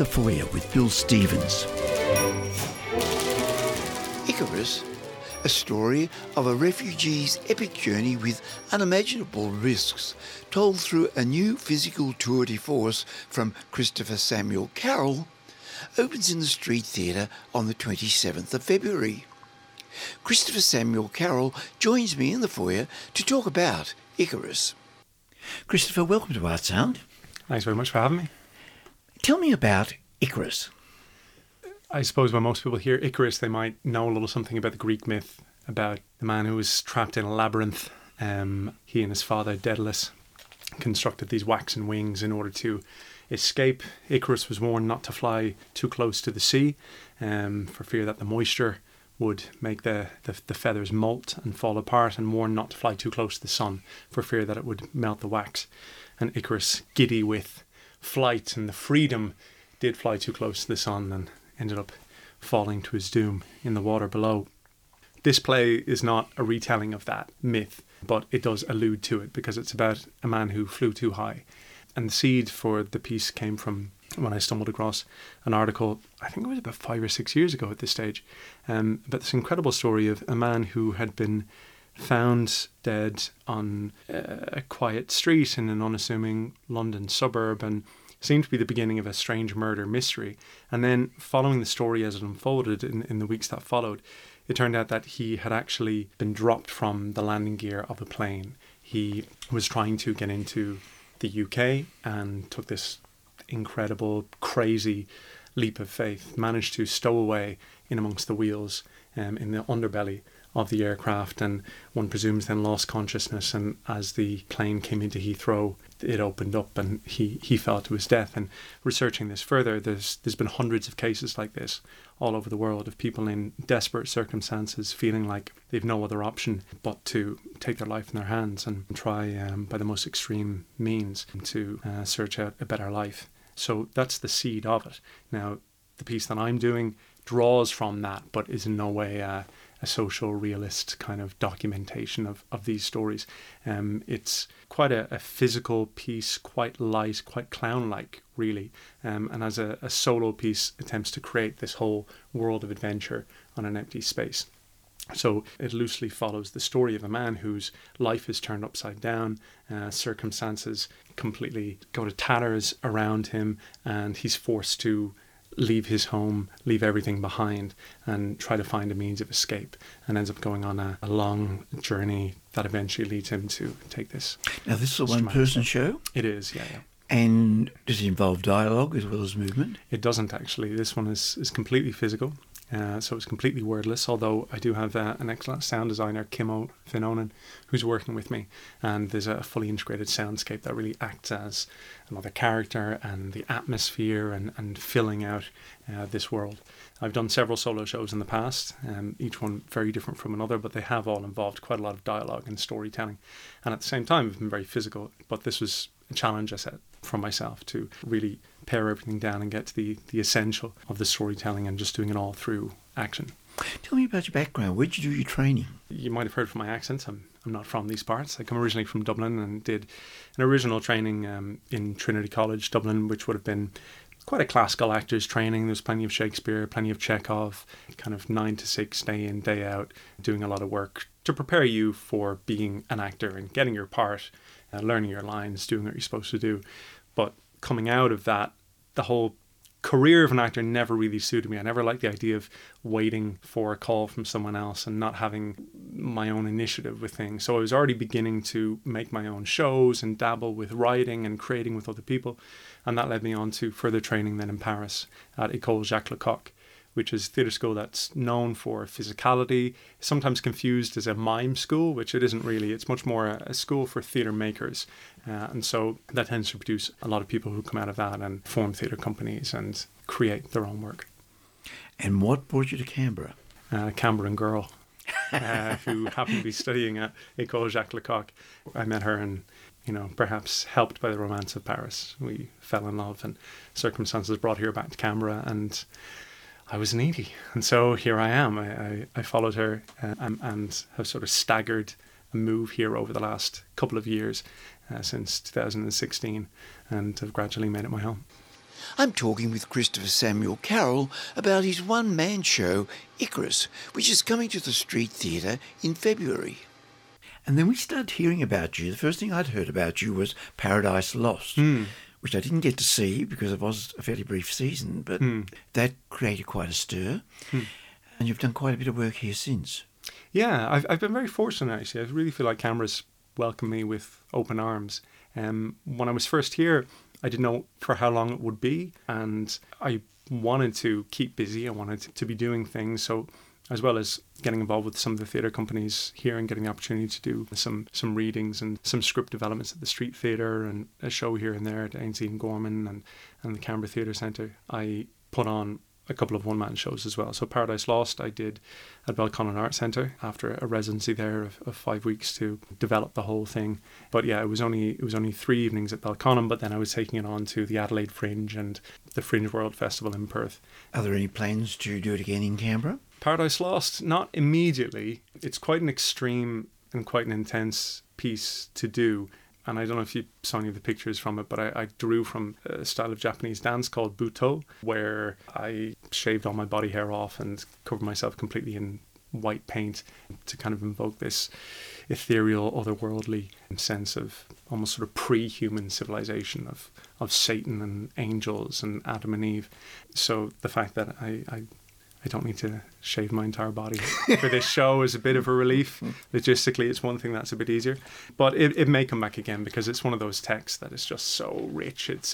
the Foyer with Bill Stevens. Icarus, a story of a refugee's epic journey with unimaginable risks, told through a new physical tour de force from Christopher Samuel Carroll, opens in the Street Theatre on the 27th of February. Christopher Samuel Carroll joins me in the foyer to talk about Icarus. Christopher, welcome to Art Sound. Thanks very much for having me. Tell me about Icarus. I suppose when most people hear Icarus, they might know a little something about the Greek myth, about the man who was trapped in a labyrinth. He and his father, Daedalus, constructed these waxen wings in order to escape. Icarus was warned not to fly too close to the sea for fear that the moisture would make the feathers molt and fall apart, and warned not to fly too close to the sun for fear that it would melt the wax. And Icarus, giddy with flight and the freedom, did fly too close to the sun and ended up falling to his doom in the water below. This play is not a retelling of that myth, but it does allude to it because it's about a man who flew too high. And the seed for the piece came from when I stumbled across an article, I think it was about 5 or 6 years ago at this stage, about this incredible story of a man who had been found dead on a quiet street in an unassuming London suburb, and seemed to be the beginning of a strange murder mystery. And then following the story as it unfolded in the weeks that followed, it turned out that he had actually been dropped from the landing gear of a plane. He was trying to get into the UK and took this incredible, crazy leap of faith, managed to stow away in amongst the wheels in the underbelly of the aircraft, and one presumes then lost consciousness, and as the plane came into Heathrow it opened up and he fell to his death. And researching this further, there's been hundreds of cases like this all over the world of people in desperate circumstances feeling like they've no other option but to take their life in their hands and try by the most extreme means to search out a better life. So that's the seed of it. Now the piece that I'm doing draws from that, but is in no way a social realist kind of documentation of these stories. It's quite a physical piece, quite light, quite clown-like, really. And as a solo piece, attempts to create this whole world of adventure on an empty space. So it loosely follows the story of a man whose life is turned upside down, circumstances completely go to tatters around him, and he's forced to leave his home, leave everything behind, and try to find a means of escape, and ends up going on a long journey that eventually leads him to take this. Now this is a one-person show? It is, yeah. And does it involve dialogue as well as movement? It doesn't actually. This one is completely physical. So it's completely wordless, although I do have an excellent sound designer, Kimmo Finonen, who's working with me, and there's a fully integrated soundscape that really acts as another character and the atmosphere and filling out this world. I've done several solo shows in the past, each one very different from another, but they have all involved quite a lot of dialogue and storytelling, and at the same time have been very physical. But this was a challenge I set for myself to really pare everything down and get to the essential of the storytelling and just doing it all through action. Tell me about your background. Where did you do your training? You might have heard from my accent. I'm not from these parts. I come originally from Dublin and did an original training in Trinity College, Dublin, which would have been quite a classical actor's training. There's plenty of Shakespeare, plenty of Chekhov, kind of 9 to 6, day in, day out, doing a lot of work to prepare you for being an actor and getting your part, learning your lines, doing what you're supposed to do. But coming out of that, the whole career of an actor never really suited me. I never liked the idea of waiting for a call from someone else and not having my own initiative with things. So I was already beginning to make my own shows and dabble with writing and creating with other people. And that led me on to further training then in Paris at École Jacques Lecoq, which is a theatre school that's known for physicality, sometimes confused as a mime school, which it isn't really. It's much more a school for theatre makers. And so that tends to produce a lot of people who come out of that and form theatre companies and create their own work. And what brought you to Canberra? Canberran girl who happened to be studying at École Jacques Lecoq. I met her and, perhaps helped by the romance of Paris, we fell in love, and circumstances brought her back to Canberra, and I was needy. And so here I am. I followed her and have sort of staggered a move here over the last couple of years, since 2016, and have gradually made it my home. I'm talking with Christopher Samuel Carroll about his one-man show, Icarus, which is coming to the Street Theatre in February. And then we started hearing about you. The first thing I'd heard about you was Paradise Lost, which I didn't get to see because it was a fairly brief season, but that created quite a stir. And you've done quite a bit of work here since. Yeah, I've been very fortunate, actually. I really feel like Canberra's welcomed me with open arms. When I was first here, I didn't know for how long it would be, and I wanted to keep busy. I wanted to be doing things, so as well as getting involved with some of the theatre companies here and getting the opportunity to do some readings and some script developments at the Street Theatre and a show here and there at Ainsley and Gorman and the Canberra Theatre Centre. I put on a couple of one-man shows as well. So Paradise Lost I did at Belconnen Art Centre after a residency there of 5 weeks to develop the whole thing. But yeah, it was only 3 evenings at Belconnen, but then I was taking it on to the Adelaide Fringe and the Fringe World Festival in Perth. Are there any plans to do it again in Canberra? Paradise Lost, not immediately. It's quite an extreme and quite an intense piece to do. And I don't know if you saw any of the pictures from it, but I drew from a style of Japanese dance called Buto, where I shaved all my body hair off and covered myself completely in white paint to kind of invoke this ethereal, otherworldly sense of almost sort of pre-human civilization of Satan and angels and Adam and Eve. So the fact that I don't need to shave my entire body for this show is a bit of a relief. Logistically, it's one thing that's a bit easier. But it may come back again because it's one of those texts that is just so rich. It's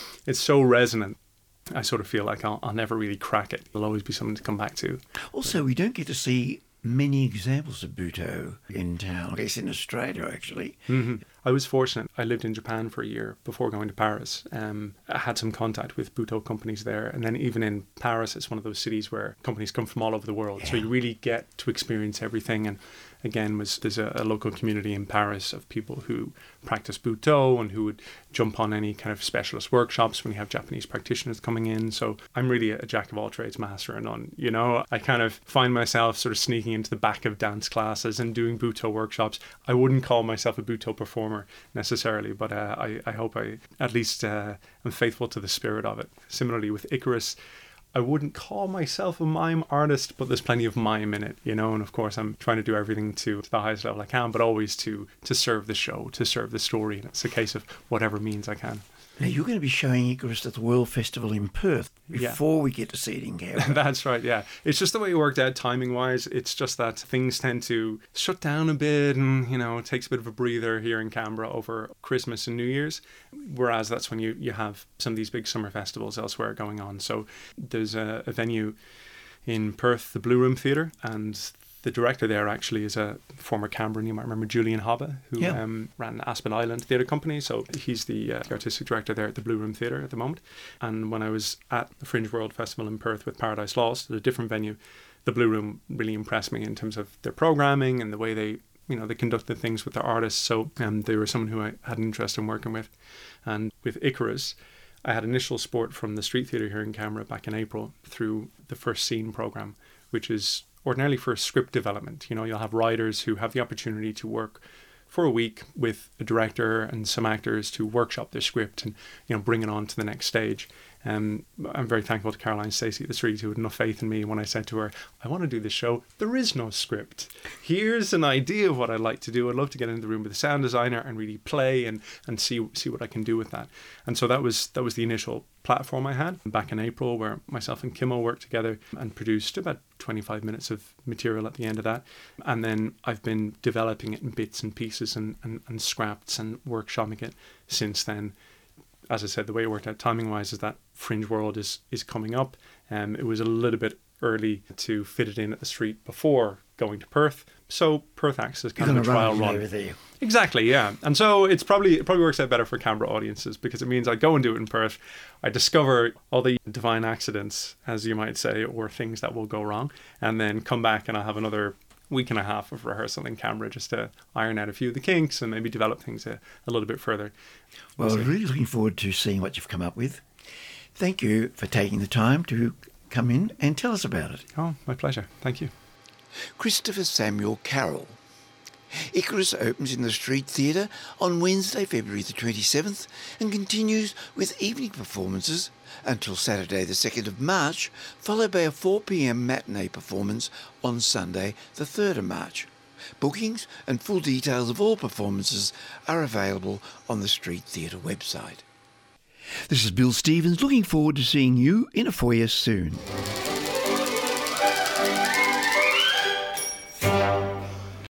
so resonant. I sort of feel like I'll never really crack it. There'll always be something to come back to. Also, we don't get to see many examples of Buto in town. I guess in Australia, actually. Mm-hmm. I was fortunate. I lived in Japan for a year before going to Paris. I had some contact with Buto companies there. And then even in Paris, it's one of those cities where companies come from all over the world. Yeah. So you really get to experience everything. And again, there's a local community in Paris of people who practice Buto and who would jump on any kind of specialist workshops when you have Japanese practitioners coming in. So I'm really a jack of all trades, master of none. You know, I kind of find myself sort of sneaking into the back of dance classes and doing Buto workshops. I wouldn't call myself a Buto performer necessarily, but I hope I at least am faithful to the spirit of it. Similarly with Icarus, I wouldn't call myself a mime artist, but there's plenty of mime in it, you know, and of course I'm trying to do everything to the highest level I can, but always to serve the show, to serve the story, and it's a case of whatever means I can. Now, you're going to be showing Icarus at the World Festival in Perth before we get to see it in Canberra. That's right, yeah. It's just the way it worked out timing-wise. It's just that things tend to shut down a bit and, you know, it takes a bit of a breather here in Canberra over Christmas and New Year's, whereas that's when you have some of these big summer festivals elsewhere going on. So there's a venue in Perth, the Blue Room Theatre, and the director there actually is a former Canberran. You might remember Julian Hobba, who ran Aspen Island Theatre Company. So he's the artistic director there at the Blue Room Theatre at the moment. And when I was at the Fringe World Festival in Perth with Paradise Lost at a different venue, the Blue Room really impressed me in terms of their programming and the way they conducted things with their artists. So they were someone who I had an interest in working with. And with Icarus, I had initial support from the Street Theatre here in Canberra back in April through the First Scene programme, which is ordinarily for script development. You know, you'll have writers who have the opportunity to work for a week with a director and some actors to workshop their script and, you know, bring it on to the next stage. I'm very thankful to Caroline Stacey at the Street, who had enough faith in me when I said to her, I want to do this show. There is no script. Here's an idea of what I'd like to do. I'd love to get into the room with a sound designer and really play and see what I can do with that. And so that was the initial platform I had back in April, where myself and Kimmo worked together and produced about 25 minutes of material at the end of that. And then I've been developing it in bits and pieces and scraps and workshopping it since then. As I said, the way it worked out timing-wise is that Fringe World is coming up. It was a little bit early to fit it in at the Street before going to Perth. So Perth acts as kind of a trial run. Over there. Exactly, yeah. And so it probably works out better for Canberra audiences because it means I go and do it in Perth. I discover all the divine accidents, as you might say, or things that will go wrong, and then come back and I'll have another week and a half of rehearsal in Canberra just to iron out a few of the kinks and maybe develop things a little bit further. Well, really looking forward to seeing what you've come up with. Thank you for taking the time to come in and tell us about it. Oh, my pleasure. Thank you. Christopher Samuel Carroll. Icarus opens in the Street Theatre on Wednesday, February the 27th and continues with evening performances until Saturday the 2nd of March, followed by a 4 p.m. matinee performance on Sunday the 3rd of March. Bookings and full details of all performances are available on the Street Theatre website. This is Bill Stevens, looking forward to seeing you in a foyer soon.